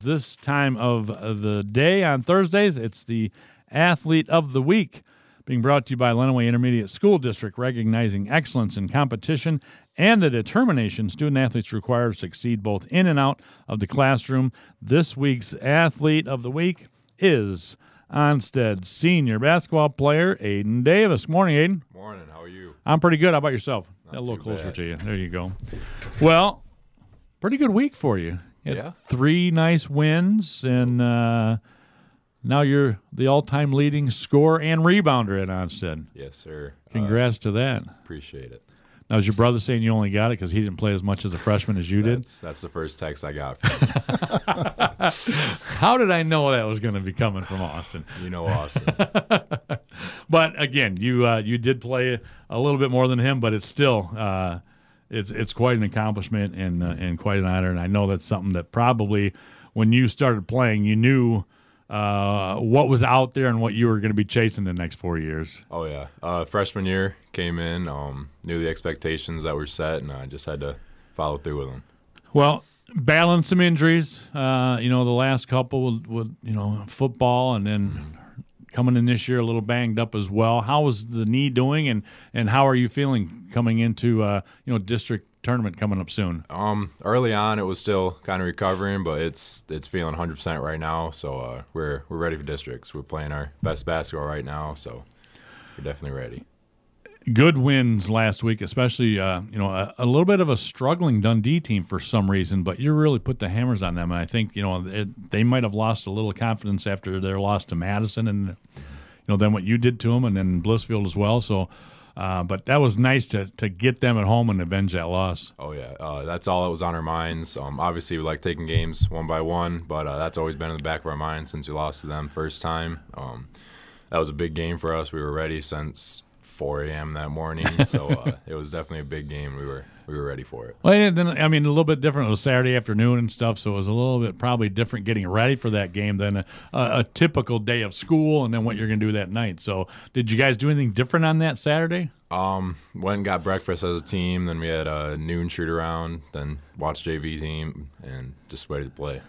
This time of the day on Thursdays, it's the Athlete of the Week, being brought to you by Lenawee Intermediate School District, recognizing excellence in competition and the determination student-athletes require to succeed both in and out of the classroom. This week's Athlete of the Week is Onstead senior basketball player Aiden Davis. Morning, Aiden. Morning. How are you? I'm pretty good. How about yourself? Not a little too closer bad. to you. There you go. Well, pretty good week for you. You had 3 nice wins, and now you're the all-time leading scorer and rebounder at Onstead. Yes, sir. Congrats to that. Appreciate it. Now, is your brother saying you only got it because he didn't play as much as a freshman as you did? That's the first text I got from him. How did I know that was going to be coming from Austin? You know Austin. But, again, you did play a little bit more than him, but it's still it's quite an accomplishment and quite an honor. And I know that's something that probably when you started playing, you knew what was out there and what you were going to be chasing the next 4 years. Oh, yeah. Freshman year, came in, knew the expectations that were set, and I just had to follow through with them. Well, battling some injuries, the last couple with football, and then coming in this year a little banged up as well. How is the knee doing, and how are you feeling coming into district tournament coming up soon? Early on, it was still kind of recovering, but it's feeling 100% right now. So we're ready for districts. We're playing our best basketball right now, so we're definitely ready. Good wins last week, especially a little bit of a struggling Dundee team for some reason, but you really put the hammers on them. And I think they might have lost a little confidence after their loss to Madison, and then what you did to them, and then Blissfield as well. So. But that was nice to get them at home and avenge that loss. Oh, yeah. That's all that was on our minds. Obviously, we like taking games one by one, but that's always been in the back of our minds since we lost to them first time. That was a big game for us. We were ready since 4 a.m. that morning, so it was definitely a big game. We were ready for it. Well, and then, a little bit different. It was Saturday afternoon and stuff, so it was a little bit probably different getting ready for that game than a typical day of school and then what you're going to do that night. So did you guys do anything different on that Saturday? Went and got breakfast as a team, then we had a noon shoot-around, then watched JV team, and just ready to play.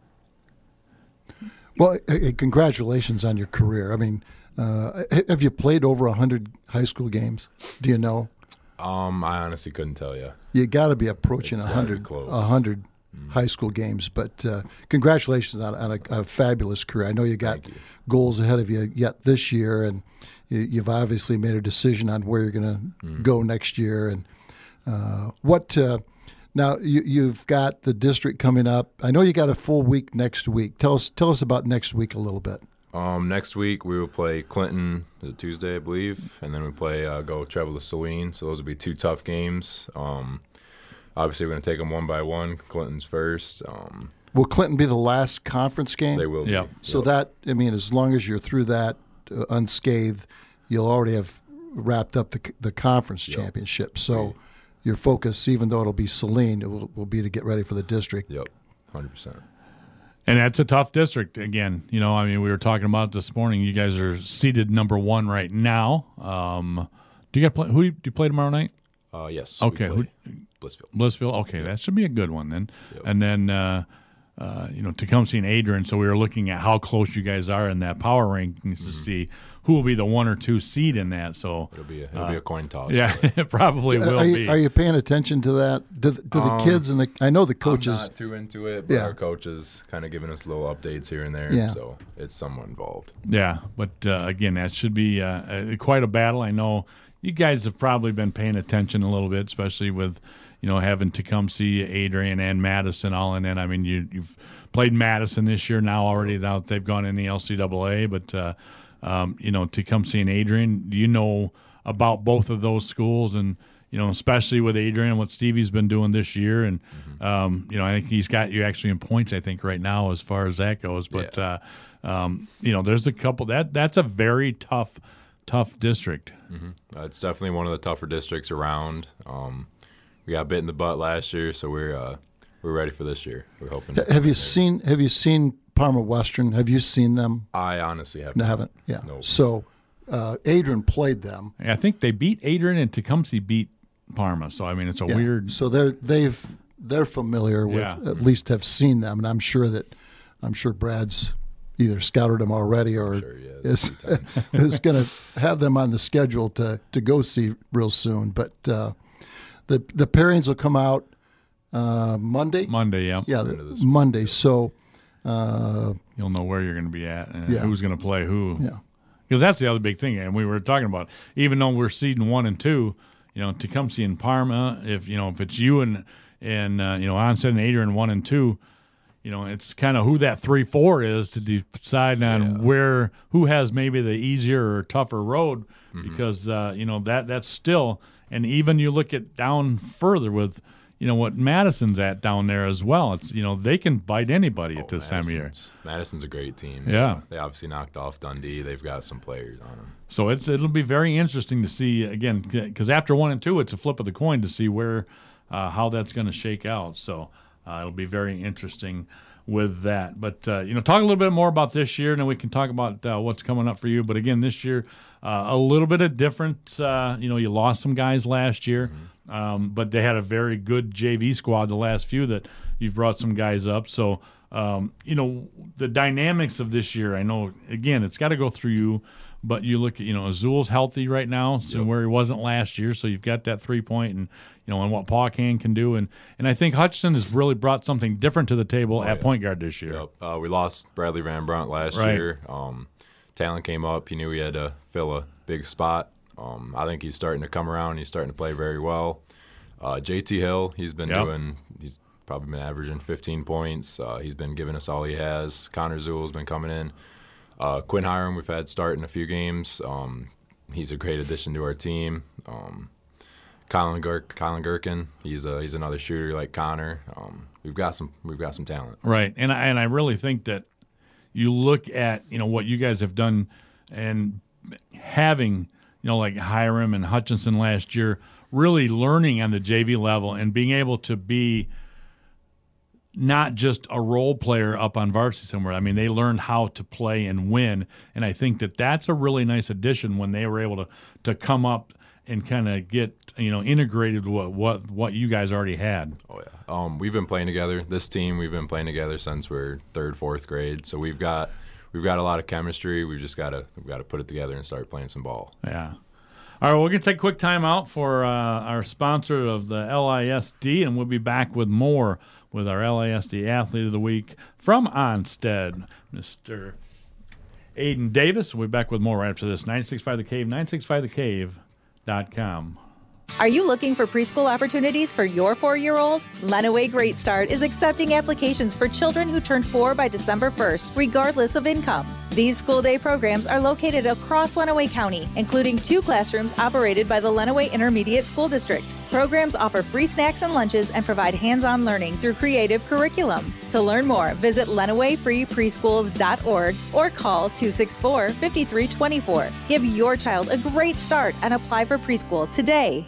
Well, congratulations on your career. Have you played over 100 high school games? Do you know? I honestly couldn't tell you. You got to be approaching It's 100 close. high school games. But congratulations on a fabulous career. I know you got goals ahead of you yet this year, and you've obviously made a decision on where you're going to go next year. And now you've got the district coming up. I know you got a full week next week. Tell us about next week a little bit. Next week we will play Clinton Tuesday, I believe, and then we play travel to Saline. So those will be 2 tough games. Obviously, we're going to take them one by one. Clinton's first. Will Clinton be the last conference game? They will be. Yep. So that, as long as you're through that unscathed, you'll already have wrapped up the conference championship. So your focus, even though it'll be Saline, it will be to get ready for the district. Yep, 100%. And that's a tough district. Again, we were talking about it this morning. You guys are seeded number 1 right now. Do you play? Who do you play tomorrow night? Yes. Okay. We play Blissfield. Blissfield. Okay, that should be a good one then. Yep. And then, Tecumseh and Adrian. So we were looking at how close you guys are in that power rankings to see who will be the 1 or 2 seed in that. So It'll be a coin toss. yeah, it probably will be. Are you paying attention to that? Do the kids and I know the coaches. I'm not too into it, but our coaches kind of giving us little updates here and there. Yeah. So it's somewhat involved. Yeah, but again, that should be quite a battle. I know you guys have probably been paying attention a little bit, especially with having Tecumseh, Adrian, and Madison all in it. You've played Madison this year now already. Now they've gone in the LCAA, but Tecumseh and Adrian, do you know about both of those schools? And especially with Adrian and what Stevie's been doing this year, and I think he's got you actually in points. I think right now as far as that goes, but there's a couple that's a very tough district. It's definitely one of the tougher districts around. We got bit in the butt last year, so we're ready for this year. We're hoping. Have you seen Parma Western? Have you seen them? I honestly haven't. No, haven't. Yeah. Nope. So Adrian played them. I think they beat Adrian and Tecumseh beat Parma. So it's a weird. So they're familiar with, at least have seen them, and I'm sure that I'm sure Brad's either scouted them already or Sure, yeah, is is going to have them on the schedule to go see real soon. But the pairings will come out Monday. Monday, yeah. Yeah, Monday. So You'll know where you're going to be at and who's going to play who. Yeah. Because that's the other big thing, and we were talking about. Even though we're seeding 1 and 2, Tecumseh and Parma. If it's you and Onset and Adrian 1 and 2, it's kind of who that 3-4 is to decide on who has maybe the easier or tougher road. Because that's still, and even you look at down further with. What Madison's at down there as well. It's they can bite anybody at this time of year. Madison's a great team. Yeah, they obviously knocked off Dundee. They've got some players on them. So it'll be very interesting to see again because after 1 and 2, it's a flip of the coin to see where how that's going to shake out. So it'll be very interesting with that. But talk a little bit more about this year, and then we can talk about what's coming up for you. But again, this year a little bit of different. You lost some guys last year. But they had a very good JV squad the last few that you've brought some guys up. So, the dynamics of this year, I know, again, it's got to go through you. But you look at, Azul's healthy right now, so where he wasn't last year. So you've got that 3-point and, and what Paughcan can do. And I think Hutchinson has really brought something different to the table at point guard this year. Yep. We lost Bradley Van Brunt last year. Talent came up. He knew he had to fill a big spot. I think he's starting to come around. He's starting to play very well. JT Hill, he's probably been averaging 15 points. He's been giving us all he has. Connor Zoul's been coming in. Quinn Hiram, we've had starting a few games. He's a great addition to our team. Colin Gherkin, he's another shooter like Connor. We've got some talent. Right, and I really think that you look at what you guys have done and having. Like Hiram and Hutchinson last year, really learning on the JV level and being able to be not just a role player up on varsity somewhere. I mean, they learned how to play and win, and I think that that's a really nice addition when they were able to come up and kind of get integrated with what you guys already had. Oh yeah, we've been playing together. This team, we've been playing together since we're 3rd, 4th grade, so we've got a lot of chemistry. We've got to put it together and start playing some ball. Yeah. All right, we're going to take a quick time out for our sponsor of the LISD, and we'll be back with more with our LISD Athlete of the Week from Onstead, Mr. Aiden Davis. We'll be back with more right after this. 96.5 The Cave, 965thecave.com. Are you looking for preschool opportunities for your 4-year-old? Lenawee Great Start is accepting applications for children who turn 4 by December 1st, regardless of income. These school day programs are located across Lenawee County, including 2 classrooms operated by the Lenawee Intermediate School District. Programs offer free snacks and lunches and provide hands-on learning through creative curriculum. To learn more, visit LenaweeFreePreschools.org or call 264-5324. Give your child a great start and apply for preschool today.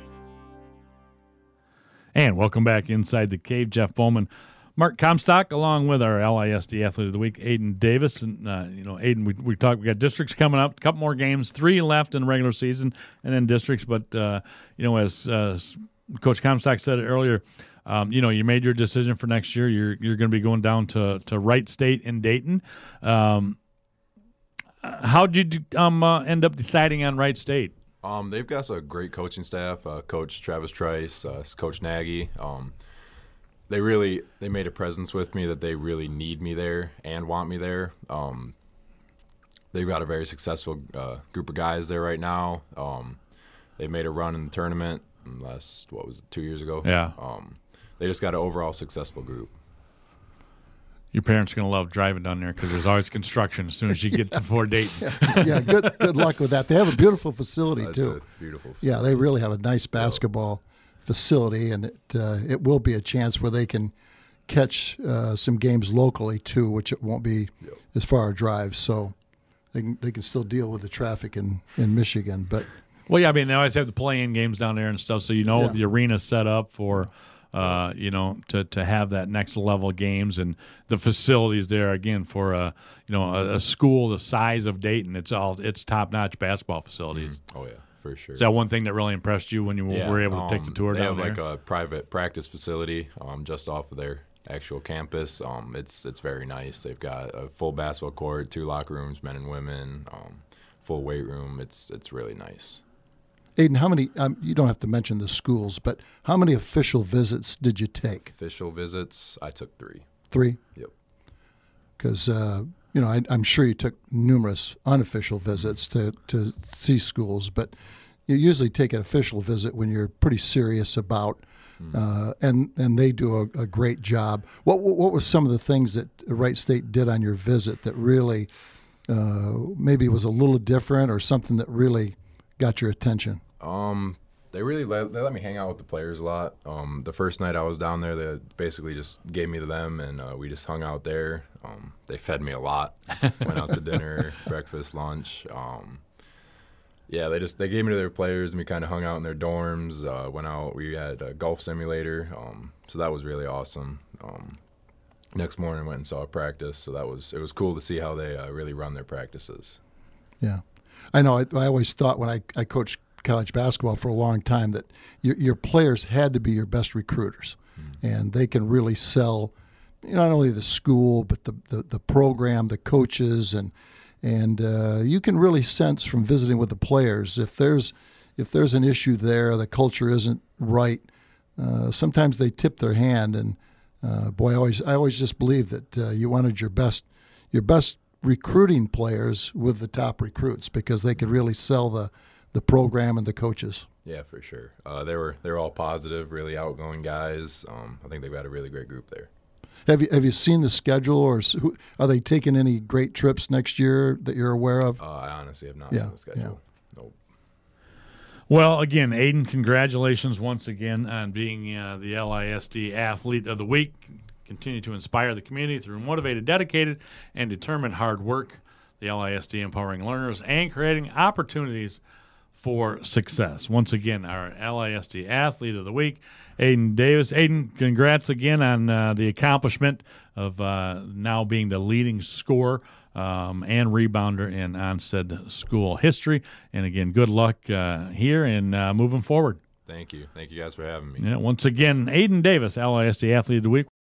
And welcome back inside the cave. Jeff Bowman, Mark Comstock, along with our LISD Athlete of the Week, Aiden Davis. And, Aiden, we got districts coming up, a couple more games, 3 left in the regular season, and then districts. But, as Coach Comstock said earlier, you made your decision for next year. You're going to be going down to Wright State in Dayton. How did you end up deciding on Wright State? They've got a great coaching staff. Coach Travis Trice, Coach Nagy. They made a presence with me that they really need me there and want me there. They've got a very successful group of guys there right now. They made a run in the tournament last 2 years ago. Yeah. They just got an overall successful group. Your parents are going to love driving down there because there's always construction as soon as you get to Fort Dayton. Yeah, good luck with that. They have a beautiful facility, too. A beautiful facility. Yeah, they really have a nice basketball facility, and it will be a chance where they can catch some games locally, too, which it won't be as far a drive. So they can still deal with the traffic in Michigan. But well, yeah, I mean, they always have the play-in games down there and stuff, so the arena's set up for – to have that next level games, and the facilities there again for a school the size of Dayton. It's top notch basketball facilities. Oh yeah, for sure. Is that one thing that really impressed you when you were able to take the tour down there? They have like a private practice facility just off of their actual campus. It's very nice. They've got a full basketball court, 2 locker rooms, men and women, full weight room. It's really nice. Aiden, how many, you don't have to mention the schools, but how many official visits did you take? Official visits, I took 3. 3? Yep. Because, I'm sure you took numerous unofficial visits to see schools, but you usually take an official visit when you're pretty serious about, and they do a great job. What were some of the things that Wright State did on your visit that really maybe was a little different, or something that really got your attention? They really let me hang out with the players a lot. The first night I was down there, they basically just gave me to them, and we just hung out there. They fed me a lot. Went out to dinner, breakfast, lunch. They gave me to their players, and we kind of hung out in their dorms. Went out. We had a golf simulator, so that was really awesome. Next morning, went and saw a practice, so it was cool to see how they really run their practices. Yeah, I know. I always thought when I coached college basketball for a long time that your players had to be your best recruiters, and they can really sell not only the school but the program, the coaches, and you can really sense from visiting with the players if there's an issue there, the culture isn't right. Sometimes they tip their hand, and I always just believe that you wanted your best recruiting players with the top recruits, because they could really sell the program and the coaches. Yeah, for sure. They were all positive, really outgoing guys. I think they've got a really great group there. Have you seen the schedule, or are they taking any great trips next year that you're aware of? I honestly have not seen the schedule. Yeah. Nope. Well, again, Aiden, congratulations once again on being the LISD Athlete of the Week. Continue to inspire the community through motivated, dedicated, and determined hard work. The LISD empowering learners and creating opportunities for success. Once again, our LISD Athlete of the Week, Aiden Davis. Aiden, congrats again on the accomplishment of now being the leading scorer and rebounder in Onstead school history. And again, good luck here and moving forward. Thank you. Thank you guys for having me. Yeah, once again, Aiden Davis, LISD Athlete of the Week.